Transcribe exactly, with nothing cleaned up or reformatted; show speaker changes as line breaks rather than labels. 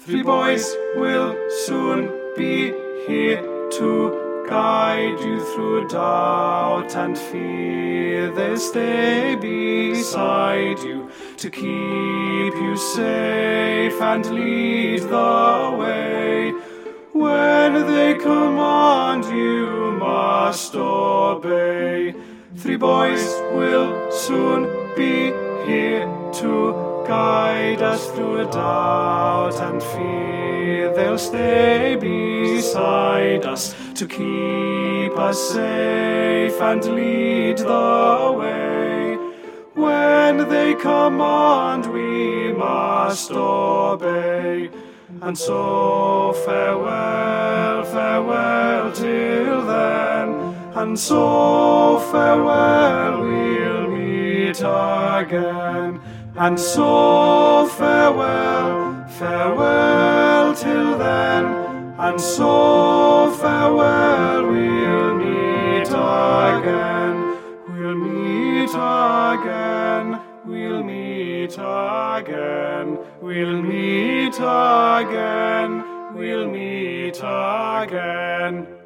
Three boys will soon be here to guide you through doubt and fear. They'll stay beside you to keep you safe and lead the way. When they command, you must obey. Three boys will soon be here to guide us through doubt and fear. They'll stay beside us to keep us safe and lead the way. When they command, we must obey. And so farewell, farewell till then, and so farewell, we'll meet again. And so farewell, farewell till then, and so farewell, we'll meet again. We'll meet again, we'll meet again, we'll meet again, we'll meet again.